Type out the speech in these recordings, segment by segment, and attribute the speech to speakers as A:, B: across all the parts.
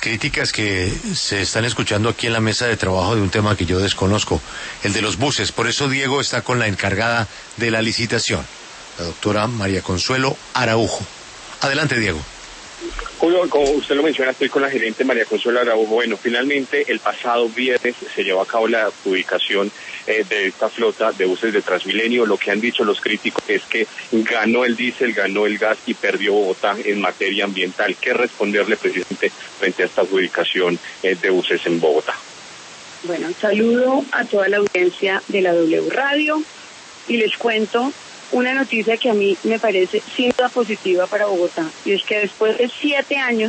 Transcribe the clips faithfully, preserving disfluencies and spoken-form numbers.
A: críticas que se están escuchando aquí en la mesa de trabajo de un tema que yo desconozco, el de los buses. Por eso Diego está con la encargada de la licitación, la doctora María Consuelo Araujo. Adelante, Diego.
B: Julio, como usted lo menciona, estoy con la gerente María Consuelo Araujo. Bueno, finalmente el pasado viernes se llevó a cabo la adjudicación eh, de esta flota de buses de Transmilenio. Lo que han dicho los críticos es que ganó el diésel, ganó el gas y perdió Bogotá en materia ambiental. ¿Qué responderle precisamente frente a esta adjudicación eh, de buses en Bogotá?
C: Bueno, saludo a toda la audiencia de la W Radio y les cuento una noticia que a mí me parece sin duda positiva para Bogotá, y es que después de siete años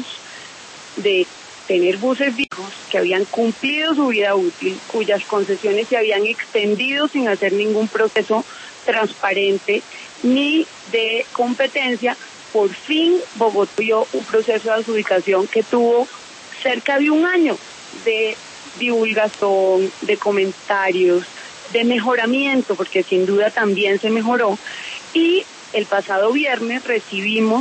C: de tener buses viejos que habían cumplido su vida útil, cuyas concesiones se habían extendido sin hacer ningún proceso transparente ni de competencia, por fin Bogotá dio un proceso de adjudicación que tuvo cerca de un año de divulgación, de comentarios, de mejoramiento, porque sin duda también se mejoró, y el pasado viernes recibimos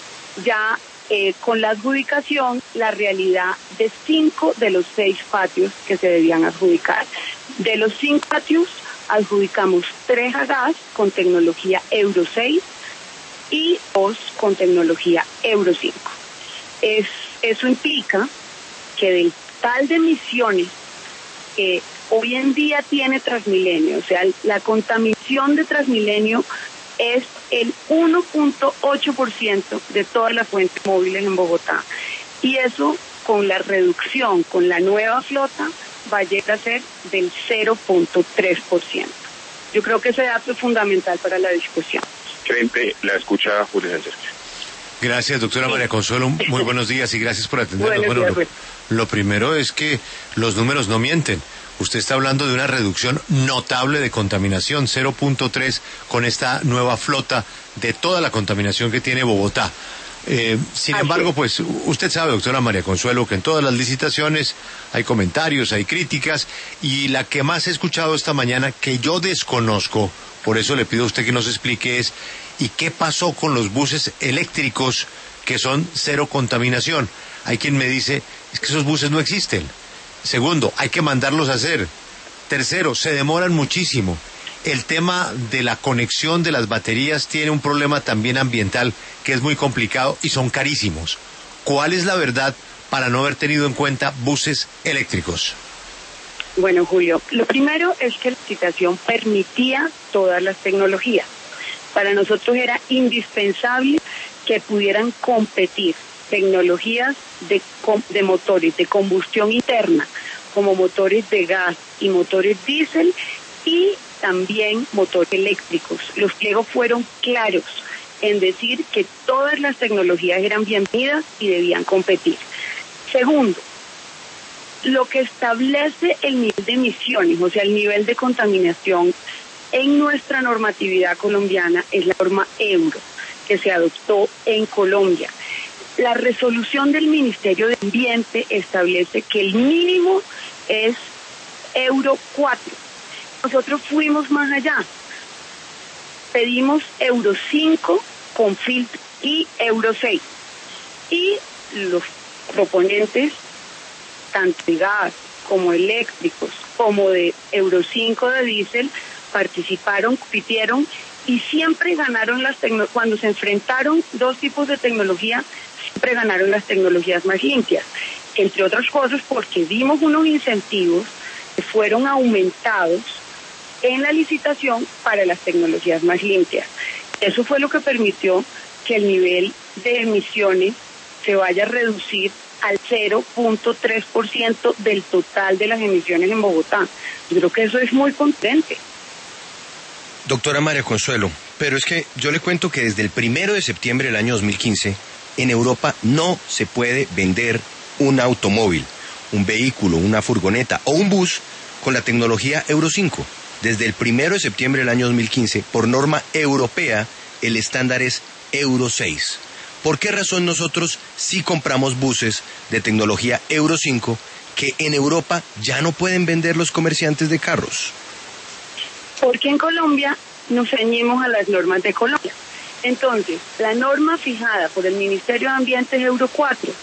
C: ya eh, con la adjudicación la realidad de cinco de los seis patios que se debían adjudicar. De los cinco patios adjudicamos tres a gas con tecnología Euro seis y dos con tecnología Euro cinco. Es, eso implica que del total de emisiones que hoy en día tiene Transmilenio, o sea, la contaminación de Transmilenio es el uno punto ocho por ciento de todas las fuentes móviles en Bogotá. Y eso, con la reducción, con la nueva flota, va a llegar a ser del cero punto tres por ciento. Yo creo que ese dato es fundamental para la discusión.
B: Gerente, la escucha Julio Sánchez.
A: Gracias, doctora María Consuelo. Muy buenos días y gracias por atendernos.
C: Bueno,
A: bueno, lo, lo primero es que los números no mienten. Usted está hablando de una reducción notable de contaminación, cero punto tres con esta nueva flota de toda la contaminación que tiene Bogotá. Eh, sin embargo, pues usted sabe, doctora María Consuelo, que en todas las licitaciones hay comentarios, hay críticas, y la que más he escuchado esta mañana, que yo desconozco, por eso le pido a usted que nos explique, es ¿y qué pasó con los buses eléctricos que son cero contaminación? Hay quien me dice, es que esos buses no existen. Segundo, hay que mandarlos a hacer. Tercero, se demoran muchísimo. El tema de la conexión de las baterías tiene un problema también ambiental que es muy complicado y son carísimos. ¿Cuál es la verdad para no haber tenido en cuenta buses eléctricos?
C: Bueno, Julio, lo primero es que la licitación permitía todas las tecnologías. Para nosotros era indispensable que pudieran competir tecnologías de, de motores de combustión interna, como motores de gas y motores diésel, y también motores eléctricos. Los pliegos fueron claros en decir que todas las tecnologías eran bienvenidas y debían competir. Segundo, lo que establece el nivel de emisiones, o sea, el nivel de contaminación en nuestra normatividad colombiana es la norma Euro, que se adoptó en Colombia. La resolución del Ministerio de Ambiente establece que el mínimo es Euro cuatro. Nosotros fuimos más allá. Pedimos Euro cinco con filtro y Euro seis. Y los proponentes, tanto de gas como eléctricos, como de Euro cinco de diésel, participaron, compitieron y siempre ganaron las tecnologías. Cuando se enfrentaron dos tipos de tecnología, siempre ganaron las tecnologías más limpias, entre otras cosas porque dimos unos incentivos que fueron aumentados en la licitación para las tecnologías más limpias. Eso fue lo que permitió que el nivel de emisiones se vaya a reducir al cero punto tres por ciento del total de las emisiones en Bogotá. Yo creo que eso es muy contundente.
D: Doctora María Consuelo, pero es que yo le cuento que desde el primero de septiembre del año dos mil quince, en Europa no se puede vender un automóvil, un vehículo, una furgoneta o un bus con la tecnología Euro cinco. Desde el primero de septiembre del año dos mil quince, por norma europea, el estándar es Euro seis. ¿Por qué razón nosotros sí compramos buses de tecnología Euro cinco que en Europa ya no pueden vender los comerciantes de carros?
C: Porque en Colombia nos ceñimos a las normas de Colombia. Entonces, la norma fijada por el Ministerio de Ambiente es Euro cuatro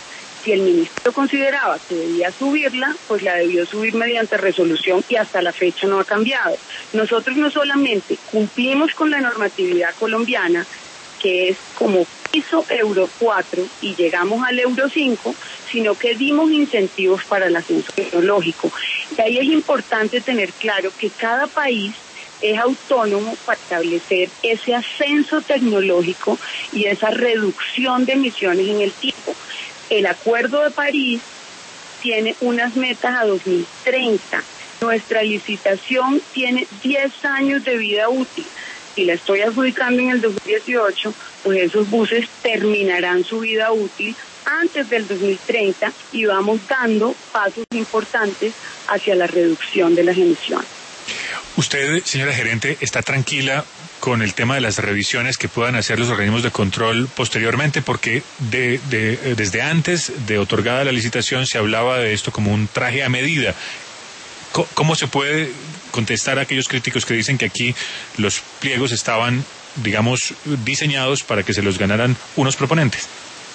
C: Si el ministro consideraba que debía subirla, pues la debió subir mediante resolución y hasta la fecha no ha cambiado. Nosotros no solamente cumplimos con la normatividad colombiana, que es como piso Euro cuatro y llegamos al Euro cinco, sino que dimos incentivos para el ascenso tecnológico. Y ahí es importante tener claro que cada país es autónomo para establecer ese ascenso tecnológico y esa reducción de emisiones en el tiempo. El Acuerdo de París tiene unas metas a dos mil treinta. Nuestra licitación tiene diez años de vida útil. Si la estoy adjudicando en el dos mil dieciocho, pues esos buses terminarán su vida útil antes del dos mil treinta y vamos dando pasos importantes hacia la reducción de las emisiones.
E: Usted, señora gerente, está tranquila con el tema de las revisiones que puedan hacer los organismos de control posteriormente, porque de, de, desde antes de otorgada la licitación se hablaba de esto como un traje a medida. ¿Cómo se puede contestar a aquellos críticos que dicen que aquí los pliegos estaban, digamos, diseñados para que se los ganaran unos proponentes?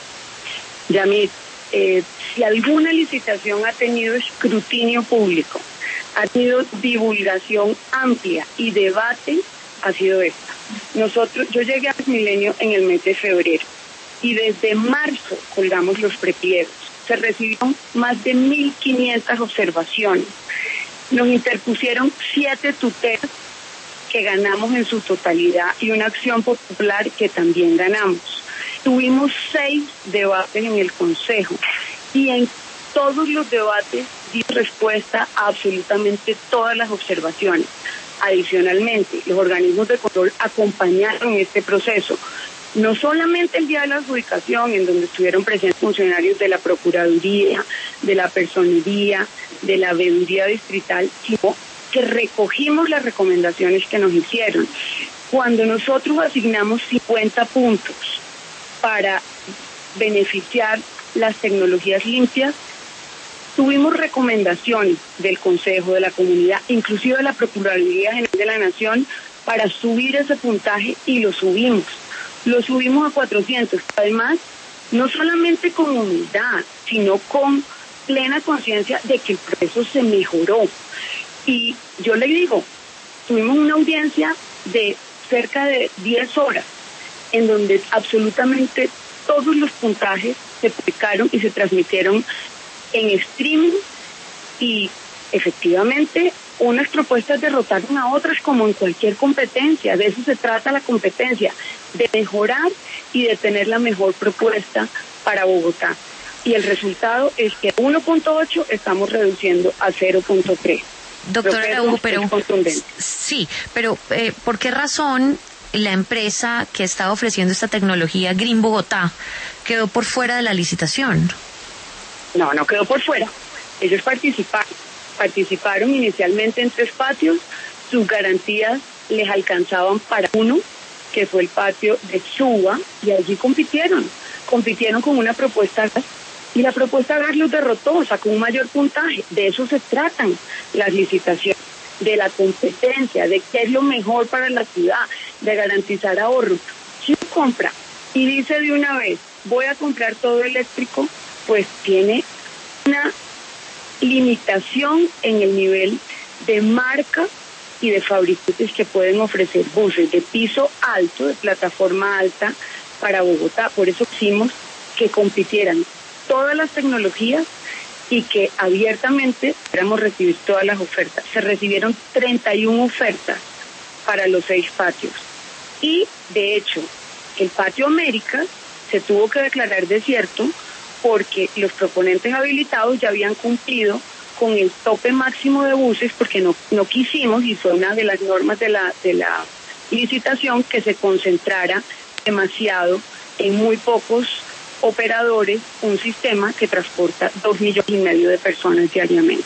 C: Yamit, eh, si alguna licitación ha tenido escrutinio público, ha tenido divulgación amplia y debate, ha sido esta. Nosotros, yo llegué a Transmilenio en el mes de febrero y desde marzo colgamos los prepliegos. Se recibieron más de mil quinientas observaciones. Nos interpusieron siete tutelas que ganamos en su totalidad y una acción popular que también ganamos. Tuvimos seis debates en el Consejo y en todos los debates di respuesta a absolutamente todas las observaciones. Adicionalmente, los organismos de control acompañaron este proceso. No solamente el día de la adjudicación, en donde estuvieron presentes funcionarios de la Procuraduría, de la Personería, de la Veeduría Distrital, sino que recogimos las recomendaciones que nos hicieron. Cuando nosotros asignamos cincuenta puntos para beneficiar las tecnologías limpias, tuvimos recomendaciones del Consejo, de la Comunidad, inclusive de la Procuraduría General de la Nación, para subir ese puntaje y lo subimos. Lo subimos a cuatrocientos. Además, no solamente con humildad, sino con plena conciencia de que el proceso se mejoró. Y yo le digo, tuvimos una audiencia de cerca de diez horas, en donde absolutamente todos los puntajes se publicaron y se transmitieron en streaming y efectivamente unas propuestas derrotaron a otras como en cualquier competencia. De eso se trata la competencia, de mejorar y de tener la mejor propuesta para Bogotá. Y el resultado es que uno punto ocho estamos reduciendo a cero punto tres.
F: Doctora Araújo, pero sí, pero eh, ¿por qué razón la empresa que estaba ofreciendo esta tecnología, Green Bogotá, quedó por fuera de la licitación?
C: No, no quedó por fuera. Ellos participaron. Participaron inicialmente en tres patios. Sus garantías les alcanzaban para uno, que fue el patio de Suba, y allí compitieron. Compitieron con una propuesta y la propuesta gas los derrotó, sacó un mayor puntaje. De eso se tratan las licitaciones, de la competencia, de qué es lo mejor para la ciudad, de garantizar ahorros. Si uno compra y dice de una vez, voy a comprar todo eléctrico, pues tiene una limitación en el nivel de marca y de fabricantes que pueden ofrecer buses de piso alto, de plataforma alta para Bogotá. Por eso quisimos que compitieran todas las tecnologías y que abiertamente pudiéramos recibir todas las ofertas. Se recibieron treinta y una ofertas para los seis patios. Y, de hecho, el patio América se tuvo que declarar desierto porque los proponentes habilitados ya habían cumplido con el tope máximo de buses, porque no, no quisimos, y fue una de las normas de la, de la licitación, que se concentrara demasiado en muy pocos operadores un sistema que transporta dos millones y medio de personas diariamente.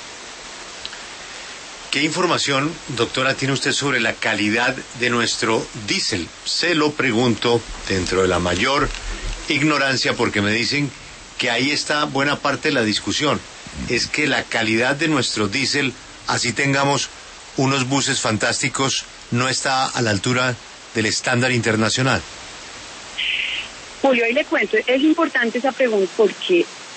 A: ¿Qué información, doctora, tiene usted sobre la calidad de nuestro diésel? Se lo pregunto dentro de la mayor ignorancia, porque me dicen que ahí está buena parte de la discusión. Es que la calidad de nuestro diésel, así tengamos unos buses fantásticos, no está a la altura del estándar internacional.
C: Julio, ahí le cuento, es importante esa pregunta porque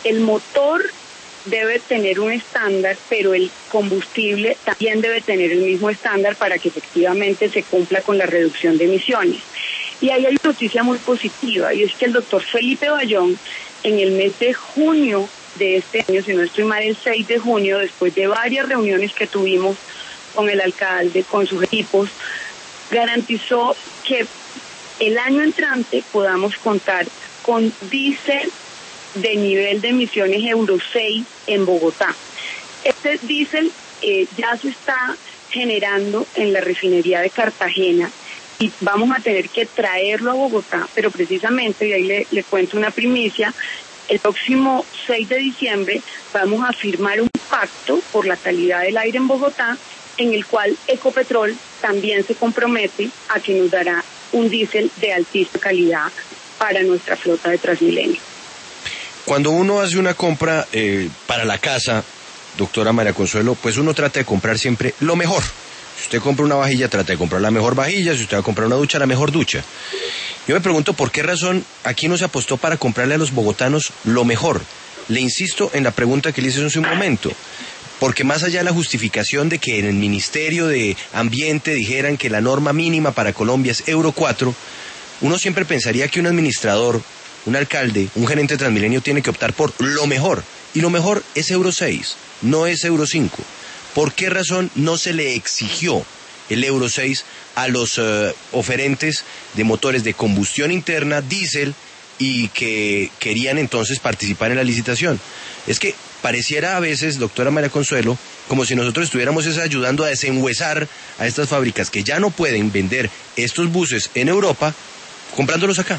C: el motor debe tener un estándar, pero el combustible también debe tener el mismo estándar para que efectivamente se cumpla con la reducción de emisiones. Y ahí hay una noticia muy positiva, y es que el doctor Felipe Bayón, en el mes de junio de este año, si no estoy mal, el seis de junio, después de varias reuniones que tuvimos con el alcalde, con sus equipos, garantizó que el año entrante podamos contar con diésel de nivel de emisiones Euro seis en Bogotá. Este diésel eh, ya se está generando en la refinería de Cartagena y vamos a tener que traerlo a Bogotá, pero precisamente, y ahí le, le cuento una primicia, el próximo seis de diciembre vamos a firmar un pacto por la calidad del aire en Bogotá, en el cual Ecopetrol también se compromete a que nos dará un diésel de altísima calidad para nuestra flota de Transmilenio.
D: Cuando uno hace una compra eh, para la casa, doctora María Consuelo, pues uno trata de comprar siempre lo mejor. Si usted compra una vajilla, trata de comprar la mejor vajilla. Si usted va a comprar una ducha, la mejor ducha. Yo me pregunto por qué razón aquí no se apostó para comprarle a los bogotanos lo mejor. Le insisto en la pregunta que le hice hace un momento. Porque más allá de la justificación de que en el Ministerio de Ambiente dijeran que la norma mínima para Colombia es Euro cuatro, uno siempre pensaría que un administrador, un alcalde, un gerente de Transmilenio tiene que optar por lo mejor. Y lo mejor es Euro seis, no es Euro cinco. ¿Por qué razón no se le exigió el Euro seis a los uh, oferentes de motores de combustión interna, diésel, y que querían entonces participar en la licitación? Es que pareciera a veces, doctora María Consuelo, como si nosotros estuviéramos ayudando a desenhuesar a estas fábricas que ya no pueden vender estos buses en Europa, comprándolos acá.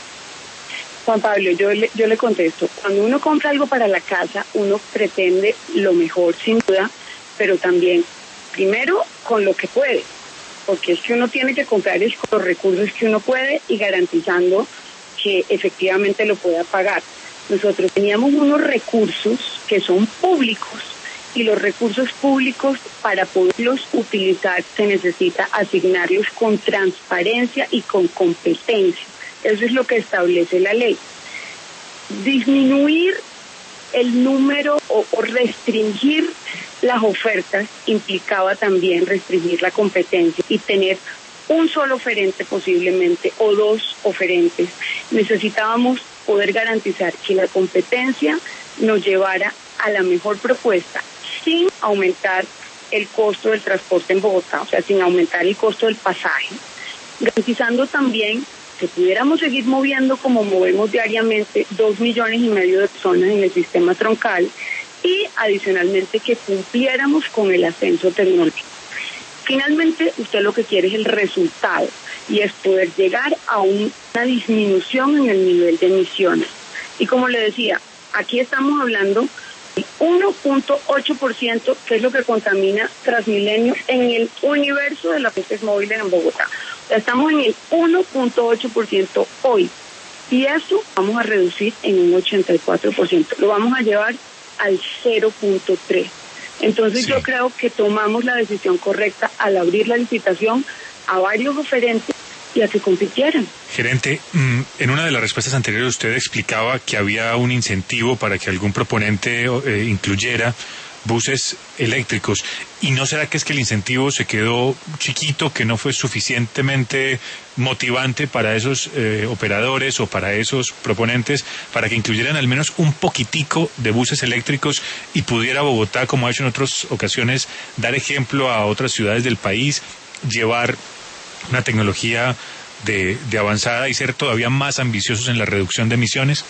C: Juan Pablo, yo le, yo le contesto, cuando uno compra algo para la casa, uno pretende lo mejor, sin duda, pero también, primero, con lo que puede, porque es que uno tiene que comprar es con los recursos que uno puede y garantizando que efectivamente lo pueda pagar. Nosotros teníamos unos recursos que son públicos y los recursos públicos, para poderlos utilizar, se necesita asignarlos con transparencia y con competencia. Eso es lo que establece la ley. Disminuir el número o, o restringir las ofertas implicaba también restringir la competencia y tener un solo oferente posiblemente o dos oferentes. Necesitábamos poder garantizar que la competencia nos llevara a la mejor propuesta sin aumentar el costo del transporte en Bogotá, o sea, sin aumentar el costo del pasaje, garantizando también que pudiéramos seguir moviendo como movemos diariamente dos millones y medio de personas en el sistema troncal y adicionalmente que cumpliéramos con el ascenso tecnológico. Finalmente, usted lo que quiere es el resultado y es poder llegar a un, una disminución en el nivel de emisiones. Y como le decía, aquí estamos hablando del uno punto ocho por ciento, que es lo que contamina Transmilenio en el universo de las buses móviles en Bogotá. Estamos en el uno punto ocho por ciento hoy y eso vamos a reducir en un ochenta y cuatro por ciento. Lo vamos a llevar al cero punto tres. Entonces sí. Yo creo que tomamos la decisión correcta al abrir la licitación a varios oferentes y a que compitieran.
E: Gerente, en una de las respuestas anteriores usted explicaba que había un incentivo para que algún proponente eh, incluyera buses eléctricos. ¿Y no será que es que el incentivo se quedó chiquito, que no fue suficientemente motivante para esos eh, operadores o para esos proponentes para que incluyeran al menos un poquitico de buses eléctricos y pudiera Bogotá, como ha hecho en otras ocasiones, dar ejemplo a otras ciudades del país, llevar una tecnología de, de avanzada y ser todavía más ambiciosos en la reducción de emisiones?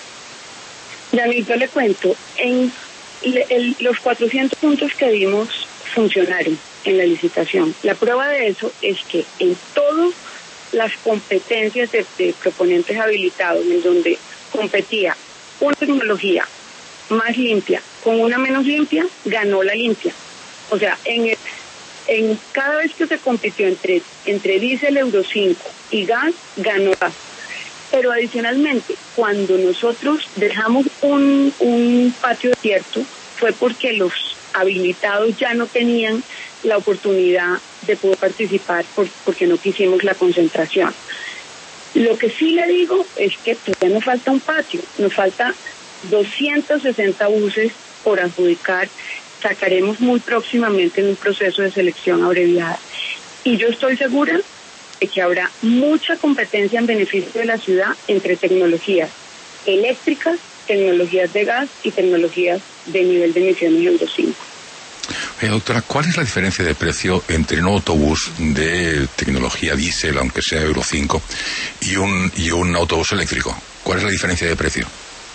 C: David, yo le cuento, en el, el, los cuatrocientos puntos que vimos funcionaron en la licitación. La prueba de eso es que en todas las competencias de, de proponentes habilitados, en donde competía una tecnología más limpia con una menos limpia, ganó la limpia. O sea, en el, en cada vez que se compitió entre, entre diésel Euro cinco y gas, ganó gas. Pero adicionalmente, cuando nosotros dejamos un, un patio desierto, fue porque los habilitados ya no tenían la oportunidad de poder participar por, porque no quisimos la concentración. Lo que sí le digo es que todavía nos falta un patio, nos falta doscientos sesenta buses por adjudicar. Sacaremos muy próximamente en un proceso de selección abreviada. Y yo estoy segura de que habrá mucha competencia en beneficio de la ciudad entre tecnologías eléctricas, tecnologías de gas y tecnologías de nivel de emisiones Euro cinco.
G: Eh, doctora, ¿cuál es la diferencia de precio entre un autobús de tecnología diésel, aunque sea Euro cinco, y un, y un autobús eléctrico? ¿Cuál es la diferencia de precio?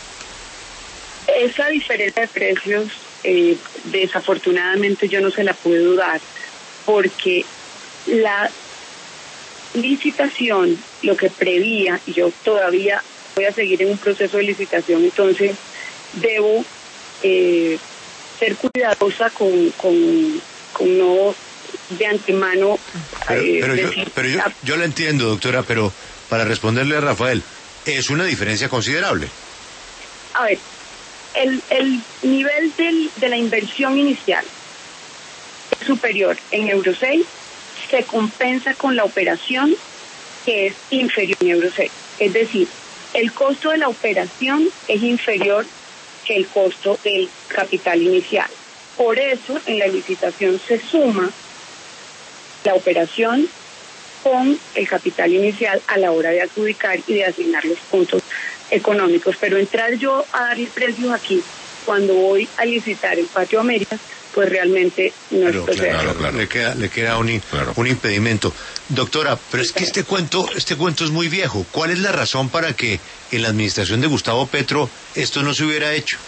C: Esa diferencia de precios, eh, desafortunadamente yo no se la puedo dar, porque la licitación lo que prevía, y yo todavía voy a seguir en un proceso de licitación, entonces debo eh, ser cuidadosa con, con, con no de antemano.
A: Pero,
C: eh,
A: pero, yo,
C: decir,
A: pero yo, yo la entiendo, doctora, pero para responderle a Rafael, es una diferencia considerable.
C: A ver, el, el nivel del, de la inversión inicial es superior en Euro seis, se compensa con la operación que es inferior en Euro seis. Es decir, el costo de la operación es inferior que el costo del capital inicial. Por eso, en la licitación se suma la operación con el capital inicial a la hora de adjudicar y de asignar los puntos económicos. Pero entrar yo a darle precios aquí, cuando voy a licitar el Patio Américas, pues realmente no
A: Claro,
C: es posible.
A: claro, claro. Le queda, le queda un,
G: Claro.
A: un impedimento. Doctora, pero es que este cuento, este cuento es muy viejo. ¿Cuál es la razón para que en la administración de Gustavo Petro esto no se hubiera hecho?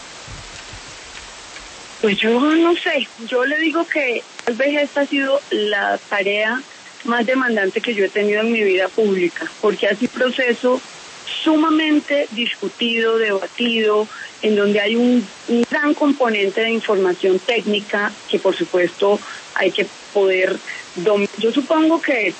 C: Pues yo no sé, yo le digo que tal vez esta ha sido la tarea más demandante que yo he tenido en mi vida pública, porque ha sido un proceso sumamente discutido, debatido, en donde hay un, un gran componente de información técnica que por supuesto hay que poder dominar. Yo supongo que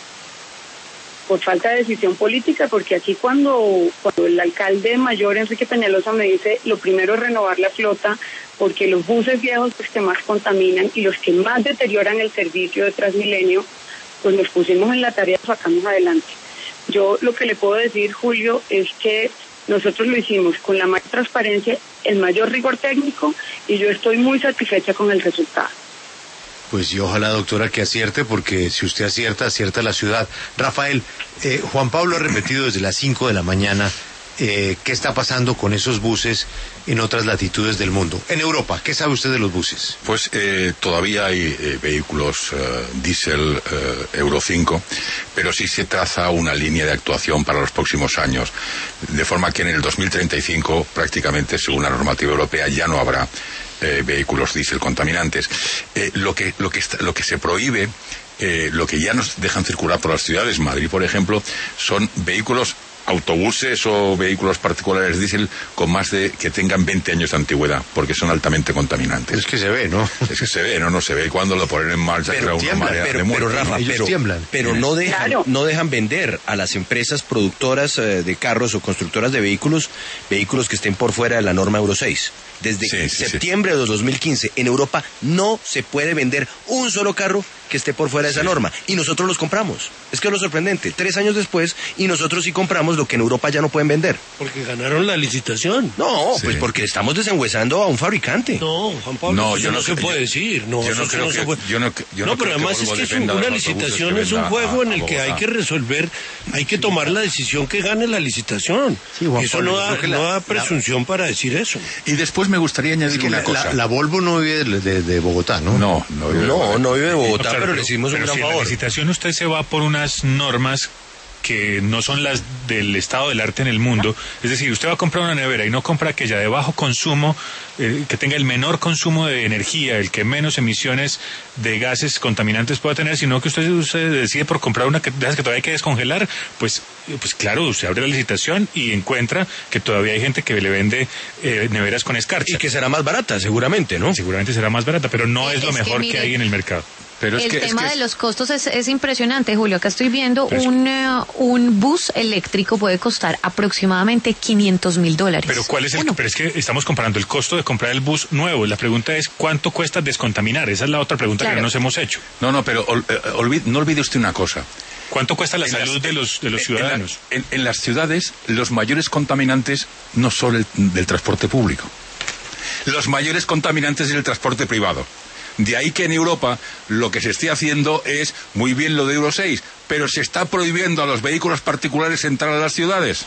C: por falta de decisión política, porque aquí cuando, cuando el alcalde mayor Enrique Peñalosa me dice lo primero es renovar la flota, porque los buses viejos los que más contaminan y los que más deterioran el servicio de Transmilenio, pues nos pusimos en la tarea y sacamos adelante. Yo lo que le puedo decir, Julio, es que nosotros lo hicimos con la mayor transparencia, el mayor rigor técnico, y yo estoy muy satisfecha con el resultado.
A: Pues yo ojalá, doctora, que acierte, porque si usted acierta, acierta la ciudad. Rafael, eh, Juan Pablo ha repetido desde las cinco de la mañana eh, qué está pasando con esos buses en otras latitudes del mundo. En Europa, ¿qué sabe usted de los buses?
G: Pues eh, todavía hay eh, vehículos eh, diésel eh, Euro cinco, pero sí se traza una línea de actuación para los próximos años, de forma que en el dos mil treinta y cinco prácticamente, según la normativa europea, ya no habrá eh, vehículos diésel contaminantes. Eh, lo que lo que está, lo que se prohíbe, eh, lo que ya nos dejan circular por las ciudades, Madrid por ejemplo, son vehículos, autobuses o vehículos particulares diésel con más de que tengan veinte años de antigüedad, porque son altamente contaminantes.
A: Es que se ve, ¿no?
G: Es que se ve, no, no se ve. Y cuando lo ponen en marcha,
D: Pero
G: crea una
D: tiemblan,
G: marea
D: pero,
G: de muerte.
D: pero Rafa,
A: Ellos
D: pero,
A: tiemblan.
D: pero no dejan,
C: Claro.
D: no dejan vender a las empresas productoras eh, de carros o constructoras de vehículos, vehículos que estén por fuera de la norma Euro seis. Desde
G: Sí, sí,
D: septiembre de dos mil quince en Europa no se puede vender un solo carro que esté por fuera de esa
G: Sí.
D: norma. Y nosotros los compramos. Es que es lo sorprendente. Tres años después, y nosotros sí compramos lo que en Europa ya no pueden vender.
H: Porque ganaron la licitación.
D: No,
G: Sí.
D: pues porque estamos desengüesando a un fabricante.
H: No, Juan Pablo,
G: No,
H: eso
G: yo
H: no,
G: no
H: se
G: creo-
H: puede decir. No,
G: yo no
H: eso
G: creo
H: no se
G: que-
H: puede.
G: yo no- yo no
H: pero
G: creo que
H: además es
G: Volvo
H: que es un-
G: defenda
H: una
G: los autobuses
H: licitación
G: que
H: es un
G: venda
H: juego
G: a-
H: en el
G: a
H: que hay
G: Bogotá.
H: que resolver, hay que tomar la decisión que gane la licitación.
A: Sí, Juan
H: Y eso
A: Pablo,
H: no
A: yo
H: da,
A: creo que la-
H: no da
A: la-
H: presunción para decir eso.
G: Y después me gustaría añadir
A: Es que
G: una
A: la,
G: cosa.
A: la- la Volvo no vive de, de- de Bogotá, ¿no?
G: No, no,
D: No, no vive en Bogotá,
E: No, claro,
D: pero le hicimos un
E: pero
D: gran
E: si en la
D: favor.
E: licitación usted se va por unas normas que no son las del estado del arte en el mundo, es decir, usted va a comprar una nevera y no compra aquella de bajo consumo, eh, que tenga el menor consumo de energía, el que menos emisiones de gases contaminantes pueda tener, sino que usted, usted decide por comprar una que, de esas que todavía hay que descongelar, pues, eh, pues claro, usted abre la licitación y encuentra que todavía hay gente que le vende eh, neveras con escarcha.
D: Y que será más barata, seguramente, ¿no?
E: Seguramente será más barata, pero no es lo
F: Es que
E: mejor que,
F: mire,
E: hay en el mercado.
G: Pero es
F: el
G: que, es
F: tema
G: que
F: de
G: es-
F: los costos es, es impresionante, Julio. Acá estoy viendo
E: Pero es-
F: un, eh, un bus eléctrico puede costar aproximadamente quinientos mil dólares.
E: Pero ¿cuál es el?
F: Uno.
E: Pero es que estamos comparando el costo de comprar el bus nuevo. La pregunta es ¿cuánto cuesta descontaminar? Esa es la otra pregunta
F: Claro.
E: que no nos hemos hecho.
G: No, no, pero ol- eh, olvid- no olvide usted una cosa.
E: ¿Cuánto cuesta la salud las, de los, de los ciudadanos?
G: En, la, en, en las ciudades, los mayores contaminantes no son el, del transporte público. Los mayores contaminantes es el transporte privado. De ahí que en Europa lo que se esté haciendo es muy bien lo de Euro seis, pero se está prohibiendo a los vehículos particulares entrar a las ciudades.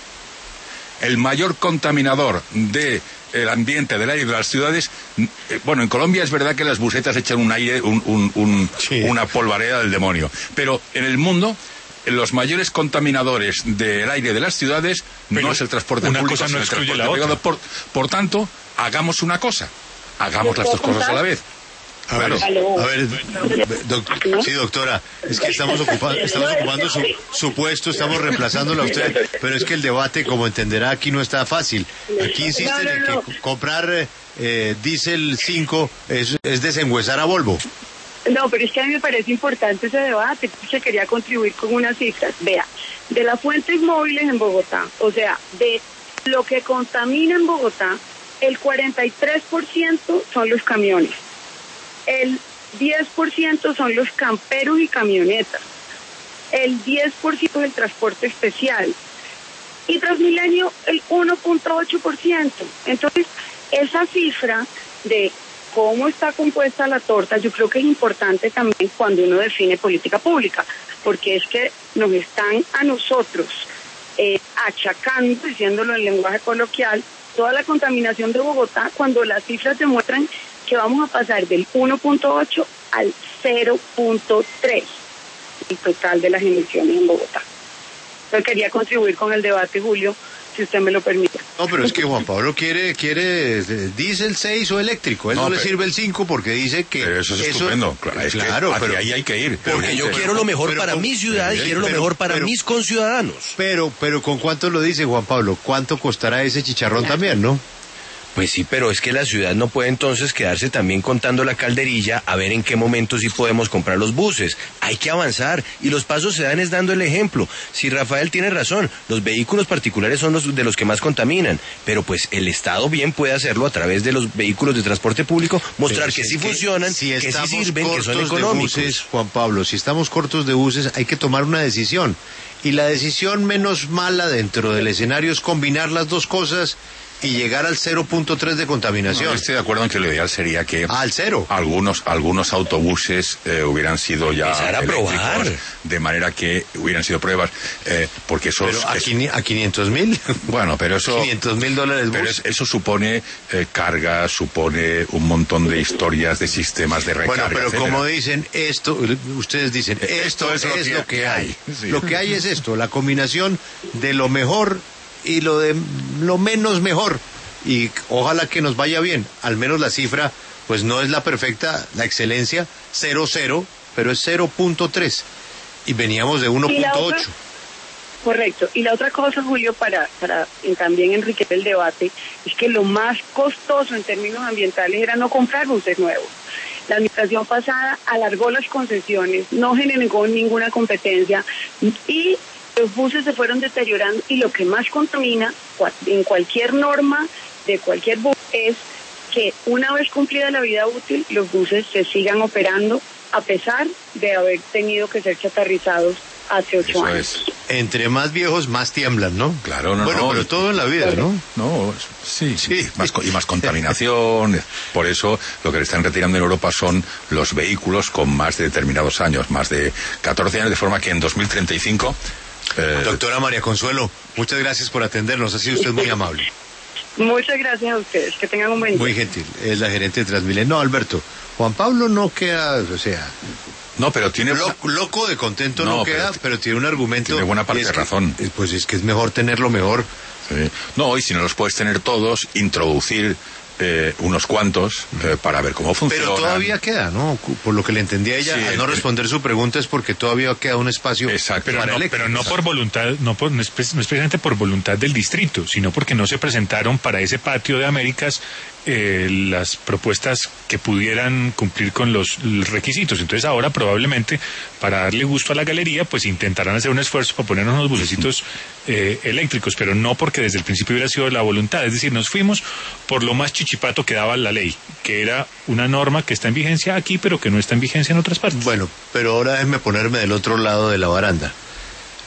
G: El mayor contaminador del ambiente, del aire de las ciudades, eh, bueno, en Colombia es verdad que las busetas echan un aire, un, un, un, sí. una polvareda del demonio, pero en el mundo los mayores contaminadores del aire de las ciudades pero no es el transporte
E: una
G: público,
E: cosa no
G: es el
E: excluye
G: transporte
E: la
G: privado.
E: otra.
G: Por, por tanto, hagamos una cosa, hagamos las dos cosas a la vez.
A: A ver,
G: claro.
A: a ver, doc, sí, doctora, es que estamos, ocupa, estamos ocupando su, su puesto, estamos reemplazándola a usted, pero es que el debate, como entenderá, aquí no está fácil. Aquí insisten en que comprar eh, diésel cinco es, es desengüezar a Volvo.
C: No, pero es que a mí me parece importante ese debate, se quería contribuir con unas cifras. Vea, de las fuentes móviles en Bogotá, o sea, de lo que contamina en Bogotá, el cuarenta y tres por ciento son los camiones. El diez por ciento son los camperos y camionetas. El diez por ciento es el transporte especial. Y Transmilenio, el uno punto ocho por ciento. Entonces, esa cifra de cómo está compuesta la torta, yo creo que es importante también cuando uno define política pública, porque es que nos están a nosotros eh, achacando, diciéndolo en lenguaje coloquial, toda la contaminación de Bogotá, cuando las cifras demuestran que vamos a pasar del uno punto ocho al cero punto tres el total de las emisiones en Bogotá. Yo quería contribuir con el debate, Julio, si usted me lo permite.
A: No, pero es que Juan Pablo quiere quiere diésel seis o eléctrico. Él no, no pero, le sirve el cinco porque dice que...
G: Pero eso es
A: eso,
G: estupendo. Claro, es
A: claro
G: que
A: pero
G: ahí hay que ir.
H: Porque pero, yo pero, quiero lo mejor pero, para mi ciudad y quiero lo mejor para pero, mis conciudadanos.
A: Pero, pero ¿con cuánto lo dice Juan Pablo? ¿Cuánto costará ese chicharrón claro. también, no?
D: Pues sí, pero es que la ciudad no puede entonces quedarse también contando la calderilla a ver en qué momento sí podemos comprar los buses. Hay que avanzar y los pasos se dan es dando el ejemplo. Si Rafael tiene razón, los vehículos particulares son los de los que más contaminan, pero pues el Estado bien puede hacerlo a través de los vehículos de transporte público, mostrar que sí que funcionan, si que sí sirven, que son económicos.
A: De buses, Juan Pablo, si estamos cortos de buses hay que tomar una decisión. Y la decisión menos mala dentro del escenario es combinar las dos cosas y llegar al cero punto tres de contaminación.
G: No, estoy de acuerdo en que lo ideal sería que
A: al cero
G: algunos algunos autobuses eh, hubieran sido ya
D: empezar a probar,
G: de manera que hubieran sido pruebas, eh, porque eso
A: pero a,
G: es,
A: a quinientos mil
G: bueno, pero eso
A: quinientos mil dólares
G: pero es, eso supone eh, carga, supone un montón de historias de sistemas de recarga.
A: Bueno, pero etcétera. Como dicen esto, ustedes dicen
G: esto,
A: esto
G: es, lo,
A: es
G: que
A: lo que hay. hay.
G: Sí.
A: Lo que hay es esto, la combinación de lo mejor y lo de lo menos mejor, y ojalá que nos vaya bien. Al menos la cifra pues no es la perfecta, la excelencia, cero cero, pero es cero punto tres y veníamos de uno punto ocho.
C: Correcto. Y la otra cosa, Julio, para, para también enriquecer el debate, es que lo más costoso en términos ambientales era no comprar buses nuevos. La administración pasada alargó las concesiones, no generó ninguna competencia y los buses se fueron deteriorando, y lo que más contamina en cualquier norma de cualquier bus es que una vez cumplida la vida útil, los buses se sigan operando a pesar de haber tenido que ser chatarrizados hace ocho Eso años.
A: Es. Entre más viejos, más tiemblan, ¿no?
G: Claro, no,
A: bueno,
G: no,
A: pero todo en la vida, ¿no?
G: No, sí, sí, más, y más contaminación. Por eso lo que le están retirando en Europa son los vehículos con más de determinados años, más de catorce años, de forma que en dos mil treinta y cinco...
A: Eh... Doctora María Consuelo, muchas gracias por atendernos, ha sido usted muy amable.
C: Muchas gracias a ustedes, que tengan un buen día.
A: Muy gentil, es la gerente de Transmilenio. No, Alberto, Juan Pablo no queda, o sea...
G: No, pero tiene...
A: Lo, loco de contento no, no queda, pero, pero tiene un argumento...
G: Tiene buena parte
A: de
G: razón.
A: Que, pues es que es mejor tenerlo mejor.
G: Sí. No, y si no los puedes tener todos, introducir... Eh, unos cuantos eh, para ver cómo funciona.
A: Pero todavía queda, ¿no? Por lo que le entendí a ella, sí, al no responder su pregunta es porque todavía queda un espacio.
G: Exacto.
E: Pero,
A: para
E: no, pero no por voluntad, no, por, no, es, no es precisamente por voluntad del distrito, sino porque no se presentaron para ese patio de Américas eh, las propuestas que pudieran cumplir con los, los requisitos. Entonces ahora probablemente, para darle gusto a la galería, pues intentarán hacer un esfuerzo para ponernos unos bucecitos eh, eléctricos, pero no porque desde el principio hubiera sido la voluntad. Es decir, nos fuimos por lo más chichipato que daba la ley, que era una norma que está en vigencia aquí, pero que no está en vigencia en otras partes.
A: Bueno, pero ahora déjeme ponerme del otro lado de la baranda.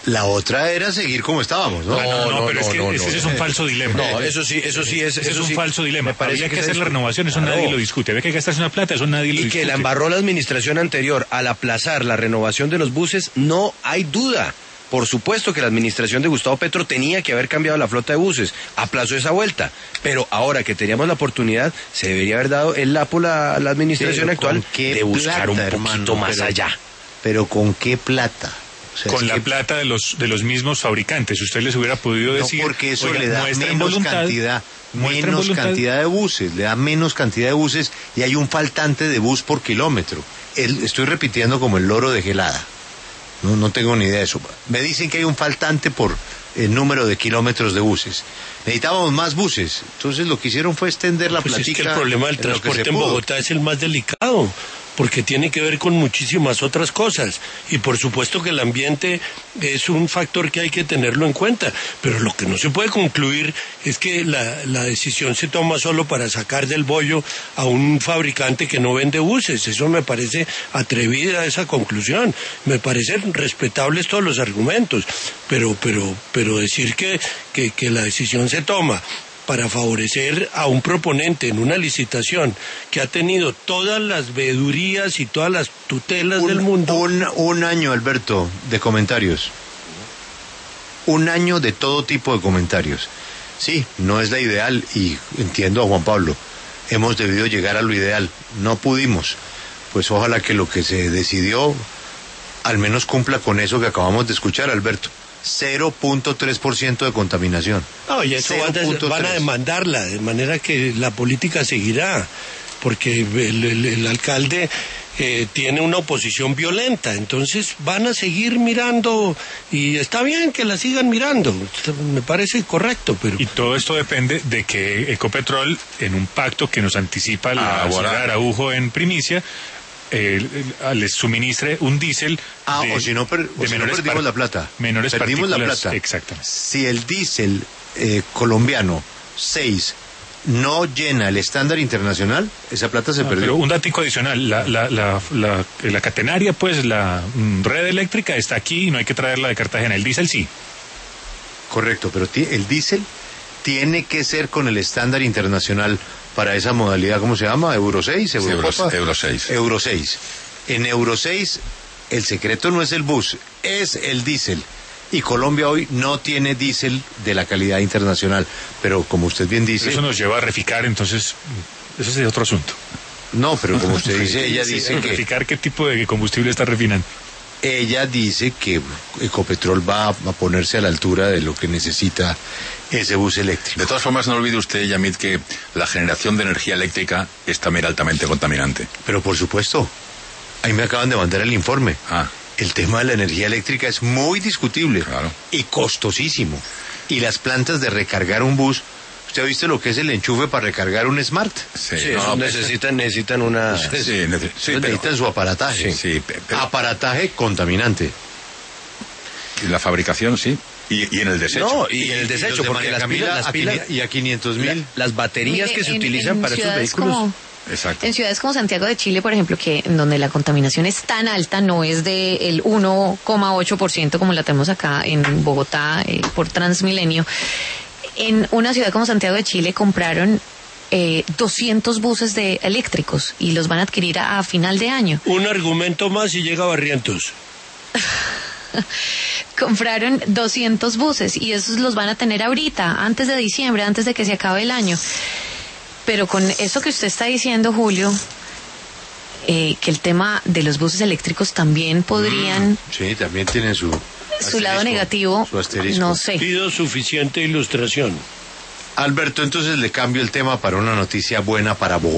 A: La otra era seguir como estábamos, ¿no?
E: Ah, no, no,
D: no,
E: pero
D: no,
E: es que
D: no,
E: ese
D: no.
E: es un falso dilema.
D: No, eso sí, eso sí es...
E: Ese
D: eso
E: es un
D: sí,
E: falso dilema.
D: me parece
E: Había que
D: que
E: hacer
D: es-
E: la renovación, eso
D: Claro.
E: nadie lo discute. Había que gastarse una plata, eso nadie lo
D: Y
E: discute.
D: que la embarró la administración anterior al aplazar la renovación de los buses, no hay duda. Por supuesto que la administración de Gustavo Petro tenía que haber cambiado la flota de buses, aplazó esa vuelta, pero ahora que teníamos la oportunidad, se debería haber dado el lapo a la administración
A: Pero
D: actual
A: ¿con qué
D: de buscar
A: plata,
D: un
A: hermano?
D: poquito más
A: Pero-
D: allá.
A: Pero ¿con qué plata? O sea,
E: Con
A: es
E: la
A: que-
E: plata de los de los mismos fabricantes. Usted les hubiera podido
A: No,
E: decir...
A: porque eso
E: oiga,
A: le da
E: muestren
A: menos
E: voluntad,
A: cantidad,
E: muestren
A: menos
E: voluntad.
A: cantidad de buses, le da menos cantidad de buses y hay un faltante de bus por kilómetro. El- estoy repitiendo como el loro de gelada. No, no tengo ni idea de eso. Me dicen que hay un faltante por el número de kilómetros de buses. Necesitábamos más buses. Entonces lo que hicieron fue extender la
H: Pues es
A: platica.
H: que el problema del
A: en lo que
H: transporte
A: se
H: en
A: pudo.
H: Bogotá es el más delicado, porque tiene que ver con muchísimas otras cosas. Y por supuesto que el ambiente es un factor que hay que tenerlo en cuenta. Pero lo que no se puede concluir es que la, la decisión se toma solo para sacar del bollo a un fabricante que no vende buses. Eso me parece atrevida esa conclusión. Me parecen respetables todos los argumentos. Pero, pero, pero decir que, que, que la decisión se toma para favorecer a un proponente en una licitación que ha tenido todas las veedurías y todas las tutelas
A: un,
H: del mundo.
A: Un, un año, Alberto, de comentarios. Un año de todo tipo de comentarios. Sí, no es la ideal y entiendo a Juan Pablo. Hemos debido llegar a lo ideal. No pudimos. Pues ojalá que lo que se decidió al menos cumpla con eso que acabamos de escuchar, Alberto. cero punto tres por ciento de contaminación.
H: No, y eso van, a-
A: cero punto
H: van a
A: tres.
H: demandarla, de manera que la política seguirá, porque el, el- el alcalde eh, tiene una oposición violenta, entonces van a seguir mirando, y está bien que la sigan mirando, me parece correcto, pero...
E: Y todo esto depende de que Ecopetrol, en un pacto que nos anticipa la
G: Ah,
E: señora
G: voilà.
E: Araujo en primicia, eh, les suministre un diésel
A: Ah,
E: de,
A: o si no, per-
E: de
A: o si no
E: menores
A: perdimos
E: par-
A: la plata.
E: Menores
A: Perdimos la
E: partículas,
A: plata.
E: Exactamente.
A: Si el diésel eh, colombiano seis no llena el estándar internacional, esa plata se
E: Ah,
A: perdió.
E: pero un datico adicional, la, la, la, la, la catenaria, pues la mm, red eléctrica está aquí y no hay que traerla de Cartagena. El diésel sí.
A: Correcto, pero ti- el diésel tiene que ser con el estándar internacional para esa modalidad, ¿cómo se llama? Euro seis,
G: Sí,
A: Euro,
G: Euro- Euro seis.
A: Euro seis. En Euro seis, el secreto no es el bus, es el diésel. Y Colombia hoy no tiene diésel de la calidad internacional. Pero como usted bien dice...
E: Eso nos lleva a reficar, entonces, mm, eso es otro asunto.
A: No, pero como usted dice, ella
E: Sí,
A: dice que...
E: Reficar qué tipo de combustible está refinando.
A: Ella dice que Ecopetrol va a ponerse a la altura de lo que necesita ese bus eléctrico.
G: De todas formas, no olvide usted, Yamit, que la generación de energía eléctrica es también altamente contaminante.
A: Pero por supuesto, ahí me acaban de mandar el informe.
G: Ah,
A: El tema de la energía eléctrica es muy discutible
G: Claro.
A: y costosísimo. Y las plantas de recargar un bus, ¿usted ha visto lo que es el enchufe para recargar un Smart?
G: sí.
D: Sí,
G: no,
D: eso
G: pues,
D: necesitan, necesitan una...
G: sí, nece- sí,
A: Entonces
G: pero-
A: necesitan su aparataje.
G: Sí, sí, pe- pero-
A: Aparataje contaminante.
G: y la fabricación, sí. Y, y en el desecho.
D: No, y en el desecho,
A: los de
D: porque
A: María
D: las
A: Camila
D: pilas, las
A: a
D: pilas,
A: quini- y a quinientos mil.
D: la- las baterías
F: Mire,
D: que se
F: en-
D: utilizan
F: en
D: para estos
F: ciudades
D: vehículos...
F: como-
G: Exacto.
F: En ciudades como Santiago de Chile, por ejemplo, que en donde la contaminación es tan alta, no es del uno coma ocho por ciento como la tenemos acá en Bogotá eh, por Transmilenio. En una ciudad como Santiago de Chile compraron eh, doscientos buses de eléctricos y los van a adquirir a, a final de año.
H: Un argumento más y llega Barrientos.
F: Compraron doscientos buses y esos los van a tener ahorita, antes de diciembre, antes de que se acabe el año. Pero con eso que usted está diciendo, Julio, eh, que el tema de los buses eléctricos también podrían,
A: Sí, también tienen su...
F: su lado
A: asterisco,
F: negativo,
A: su asterisco.
F: no sé.
H: Pido suficiente ilustración.
A: Alberto, entonces le cambio el tema para una noticia buena para Bogotá.